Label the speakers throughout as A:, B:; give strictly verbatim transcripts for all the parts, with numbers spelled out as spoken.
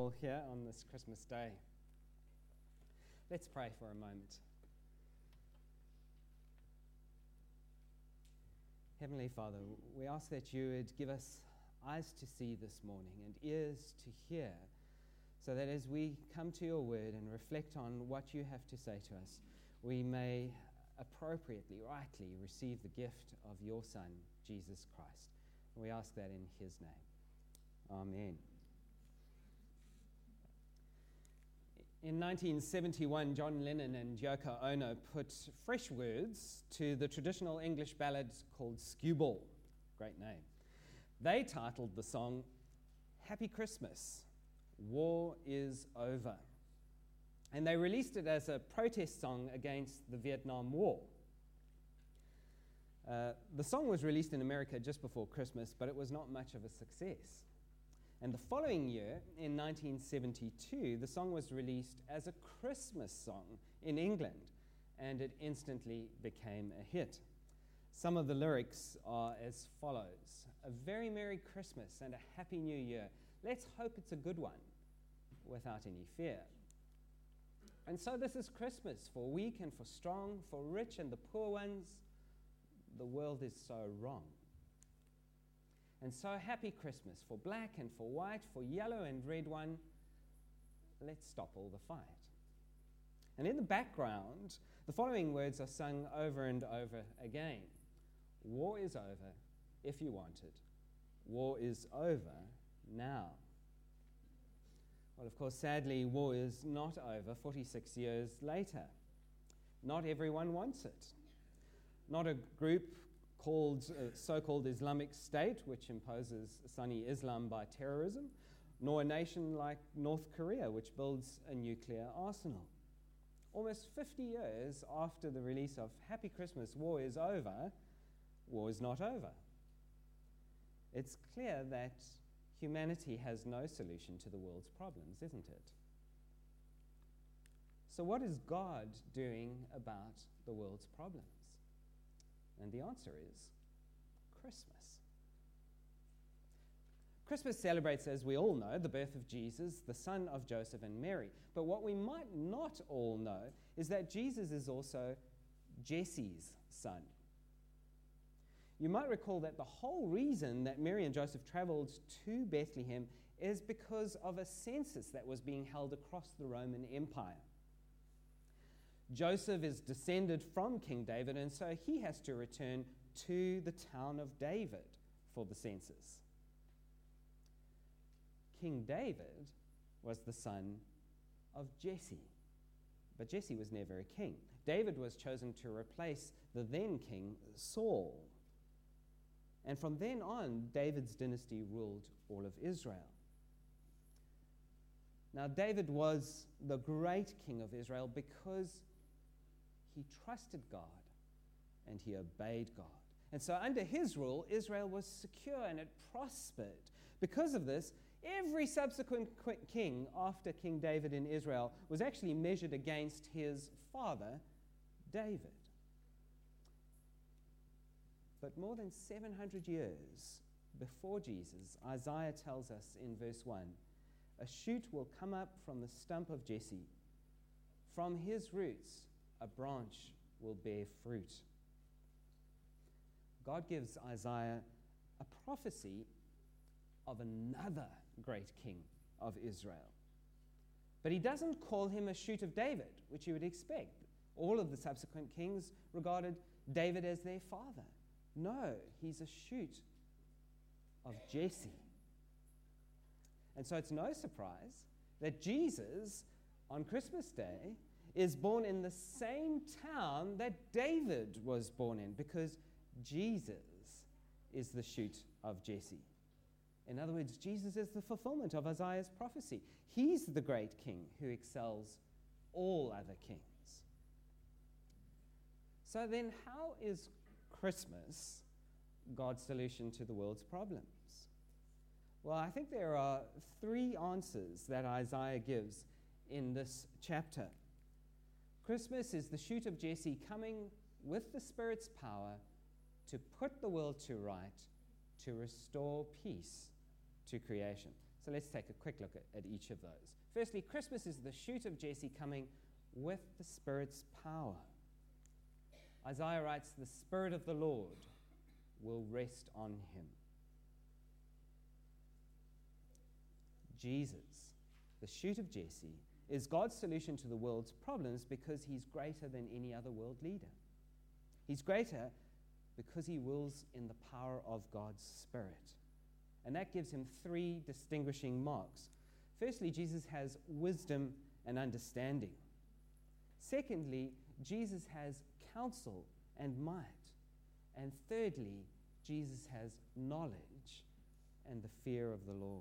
A: all here on this Christmas day. Let's pray for a moment. Heavenly Father, we ask that you would give us eyes to see this morning and ears to hear, so that as we come to your word and reflect on what you have to say to us, we may appropriately, rightly receive the gift of your Son, Jesus Christ. And we ask that in his name. Amen. In nineteen seventy-one, John Lennon and Yoko Ono put fresh words to the traditional English ballad called Skewball. Great name. They titled the song, Happy Christmas, War is Over. And they released it as a protest song against the Vietnam War. Uh, the song was released in America just before Christmas, but it was not much of a success. And the following year, in nineteen seventy-two, the song was released as a Christmas song in England, and it instantly became a hit. Some of the lyrics are as follows: a very Merry Christmas and a Happy New Year. Let's hope it's a good one, without any fear. And so this is Christmas, for weak and for strong, for rich and the poor ones. The world is so wrong. And so happy Christmas, for black and for white, for yellow and red one. Let's stop all the fight. And in the background, the following words are sung over and over again. War is over if you want it. War is over now. Well, of course, sadly, war is not over forty-six years later. Not everyone wants it. Not a group called uh, so-called Islamic State, which imposes Sunni Islam by terrorism, nor a nation like North Korea, which builds a nuclear arsenal. Almost fifty years after the release of Happy Christmas, War is Over, war is not over. It's clear that humanity has no solution to the world's problems, isn't it? So what is God doing about the world's problems? And the answer is Christmas. Christmas celebrates, as we all know, the birth of Jesus, the son of Joseph and Mary. But what we might not all know is that Jesus is also Jesse's son. You might recall that the whole reason that Mary and Joseph traveled to Bethlehem is because of a census that was being held across the Roman Empire. Joseph is descended from King David, and so he has to return to the town of David for the census. King David was the son of Jesse, but Jesse was never a king. David was chosen to replace the then king Saul. And from then on, David's dynasty ruled all of Israel. Now, David was the great king of Israel because he trusted God and he obeyed God. And so under his rule, Israel was secure and it prospered. Because of this, every subsequent king after King David in Israel was actually measured against his father, David. But more than seven hundred years before Jesus, Isaiah tells us in verse one, a shoot will come up from the stump of Jesse. From his roots, a branch will bear fruit. God gives Isaiah a prophecy of another great king of Israel. But he doesn't call him a shoot of David, which you would expect. All of the subsequent kings regarded David as their father. No, he's a shoot of Jesse. And so it's no surprise that Jesus, on Christmas Day, is born in the same town that David was born in, because Jesus is the shoot of Jesse. In other words, Jesus is the fulfillment of Isaiah's prophecy. He's the great king who excels all other kings. So then, how is Christmas God's solution to the world's problems? Well, I think there are three answers that Isaiah gives in this chapter. Christmas is the shoot of Jesse coming with the Spirit's power to put the world to right, to restore peace to creation. So So let's take a quick look at, at each of those. Firstly, Christmas is the shoot of Jesse coming with the Spirit's power. Isaiah writes, "The Spirit of the Lord will rest on him." Jesus, the shoot of Jesse, is God's solution to the world's problems because he's greater than any other world leader. He's greater because he rules in the power of God's Spirit. And that gives him three distinguishing marks. Firstly, Jesus has wisdom and understanding. Secondly, Jesus has counsel and might. And thirdly, Jesus has knowledge and the fear of the Lord.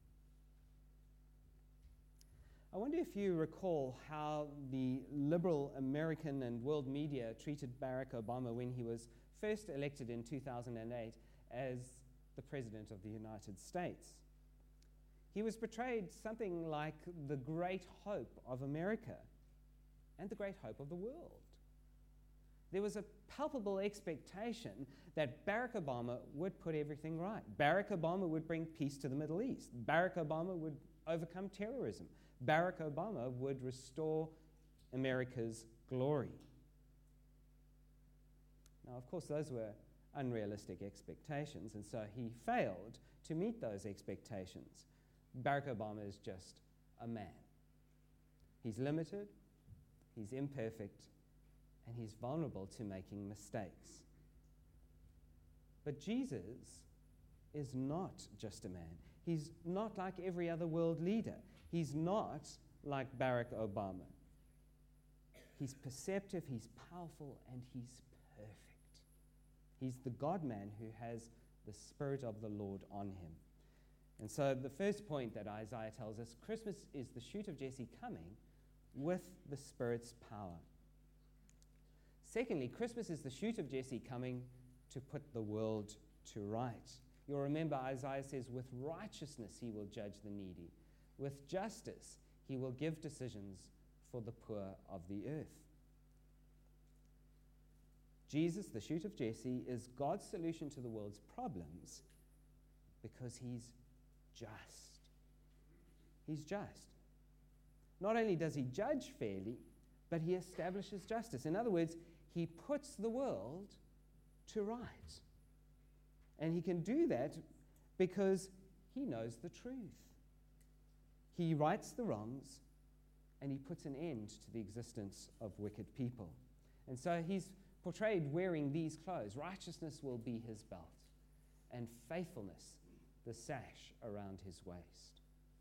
A: I wonder if you recall how the liberal American and world media treated Barack Obama when he was first elected in two thousand eight as the President of the United States. He was portrayed something like the great hope of America and the great hope of the world. There was a palpable expectation that Barack Obama would put everything right. Barack Obama would bring peace to the Middle East. Barack Obama would overcome terrorism. Barack Obama would restore America's glory. Now, of course, those were unrealistic expectations, and so he failed to meet those expectations. Barack Obama is just a man. He's limited, he's imperfect, and he's vulnerable to making mistakes. But Jesus is not just a man. He's not like every other world leader. He's not like Barack Obama. He's perceptive, he's powerful, and he's perfect. He's the God-man who has the Spirit of the Lord on him. And so the first point that Isaiah tells us, Christmas is the shoot of Jesse coming with the Spirit's power. Secondly, Christmas is the shoot of Jesse coming to put the world to right. You'll remember Isaiah says, with righteousness he will judge the needy. With justice he will give decisions for the poor of the earth. Jesus, the shoot of Jesse, is God's solution to the world's problems because he's just. He's just. Not only does he judge fairly, but he establishes justice. In other words, he puts the world to right. And he can do that because he knows the truth. He rights the wrongs and he puts an end to the existence of wicked people. And so he's portrayed wearing these clothes. Righteousness will be his belt, and faithfulness the sash around his waist.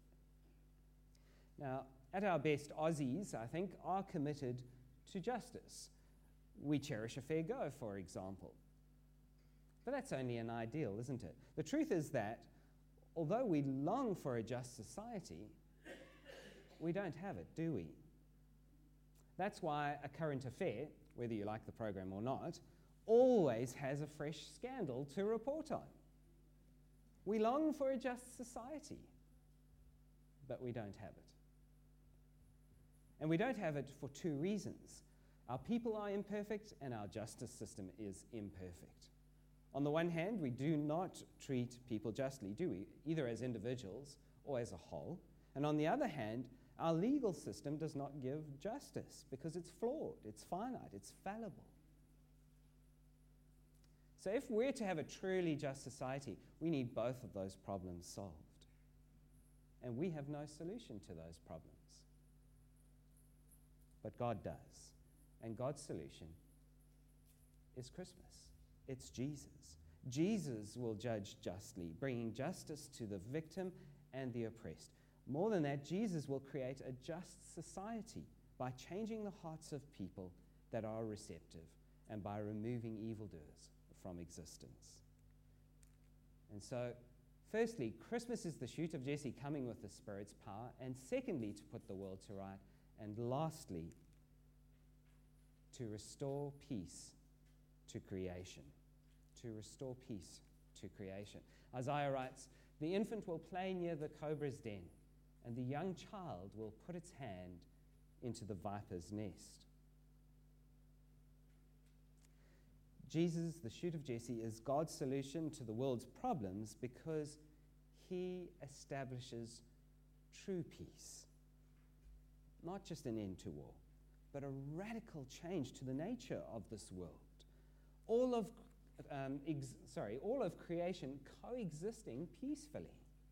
A: Now, at our best, Aussies, I think, are committed to justice. We cherish a fair go, for example. But that's only an ideal, isn't it? The truth is that, although we long for a just society, we don't have it, do we? That's why a current affair, whether you like the program or not, always has a fresh scandal to report on. We long for a just society, but we don't have it. And we don't have it for two reasons. Our people are imperfect and our justice system is imperfect. On the one hand, we do not treat people justly, do we? Either as individuals or as a whole. And on the other hand, our legal system does not give justice because it's flawed, it's finite, it's fallible. So if we're to have a truly just society, we need both of those problems solved. And we have no solution to those problems. But God does. And God's solution is Christmas. It's Jesus. Jesus will judge justly, bringing justice to the victim and the oppressed. More than that, Jesus will create a just society by changing the hearts of people that are receptive and by removing evildoers from existence. And so, firstly, Christmas is the shoot of Jesse coming with the Spirit's power, and secondly, to put the world to right, and lastly, to restore peace to creation. To restore peace to creation. Isaiah writes, "The infant will play near the cobra's den, and the young child will put its hand into the viper's nest." Jesus, the shoot of Jesse, is God's solution to the world's problems because he establishes true peace. Not just an end to war, but a radical change to the nature of this world. All of, um, ex- sorry, all of creation coexisting peacefully.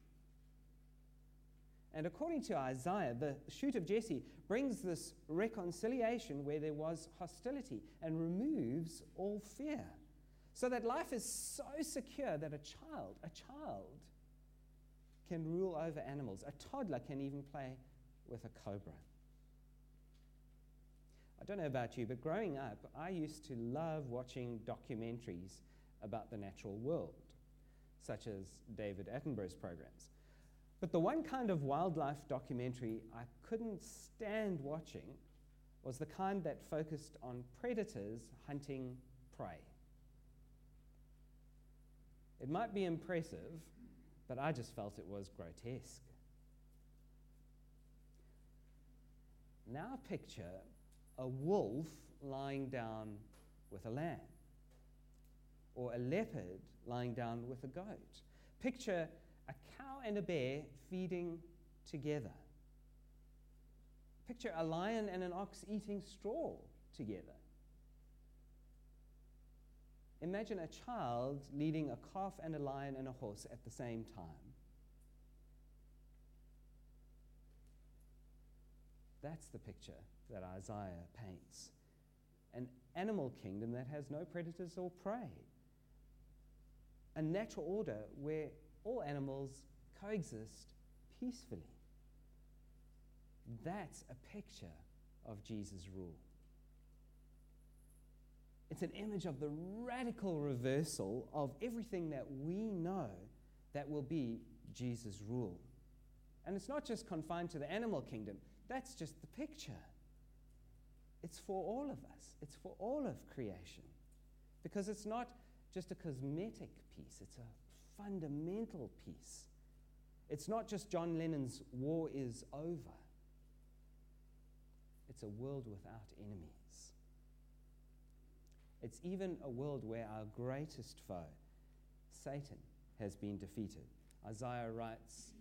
A: And according to Isaiah, the shoot of Jesse brings this reconciliation where there was hostility and removes all fear. So that life is so secure that a child, a child can rule over animals. A toddler can even play with a cobra. I don't know about you, but growing up, I used to love watching documentaries about the natural world, such as David Attenborough's programs. But the one kind of wildlife documentary I couldn't stand watching was the kind that focused on predators hunting prey. It might be impressive, but I just felt it was grotesque. Now picture a wolf lying down with a lamb, or a leopard lying down with a goat. Picture a cow and a bear feeding together. Picture a lion and an ox eating straw together. Imagine a child leading a calf and a lion and a horse at the same time. That's the picture that Isaiah paints. An animal kingdom that has no predators or prey. A natural order where all animals coexist peacefully. That's a picture of Jesus' rule. It's an image of the radical reversal of everything that we know that will be Jesus' rule. And it's not just confined to the animal kingdom. That's just the picture. It's for all of us. It's for all of creation. Because it's not just a cosmetic peace. It's a fundamental peace. It's not just John Lennon's "War is over." It's a world without enemies. It's even a world where our greatest foe, Satan, has been defeated. Isaiah writes,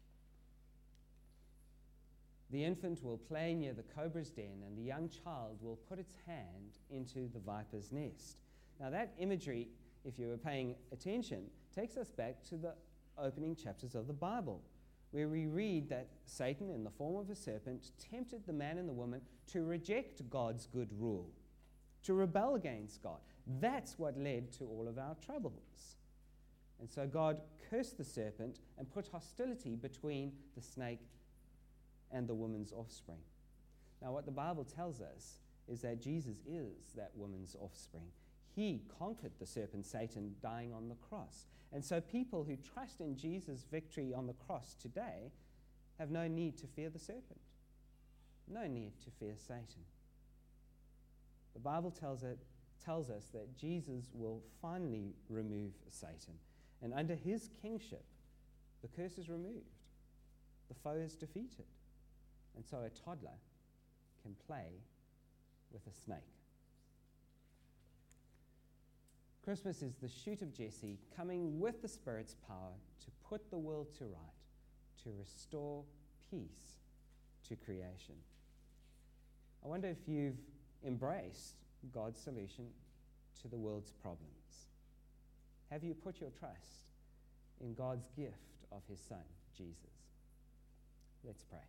A: "The infant will play near the cobra's den, and the young child will put its hand into the viper's nest." Now that imagery, if you were paying attention, takes us back to the opening chapters of the Bible, where we read that Satan, in the form of a serpent, tempted the man and the woman to reject God's good rule, to rebel against God. That's what led to all of our troubles. And so God cursed the serpent and put hostility between the snake and the woman's offspring. Now, what the Bible tells us is that Jesus is that woman's offspring. He conquered the serpent, Satan, dying on the cross. And so people who trust in Jesus' victory on the cross today have no need to fear the serpent, no need to fear Satan. The Bible tells, it, tells us that Jesus will finally remove Satan. And under his kingship, the curse is removed. The foe is defeated. And so a toddler can play with a snake. Christmas is the shoot of Jesse coming with the Spirit's power to put the world to right, to restore peace to creation. I wonder if you've embraced God's solution to the world's problems. Have you put your trust in God's gift of his Son, Jesus? Let's pray.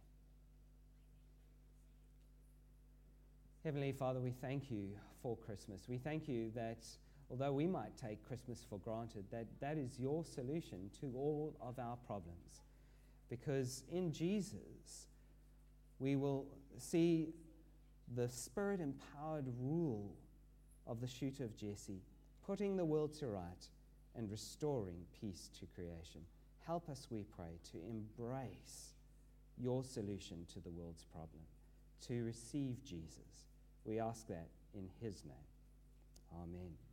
A: Heavenly Father, we thank you for Christmas. We thank you that although we might take Christmas for granted, that that is your solution to all of our problems. Because in Jesus, we will see the Spirit-empowered rule of the shoot of Jesse, putting the world to right and restoring peace to creation. Help us, we pray, to embrace your solution to the world's problem, to receive Jesus. We ask that in his name. Amen.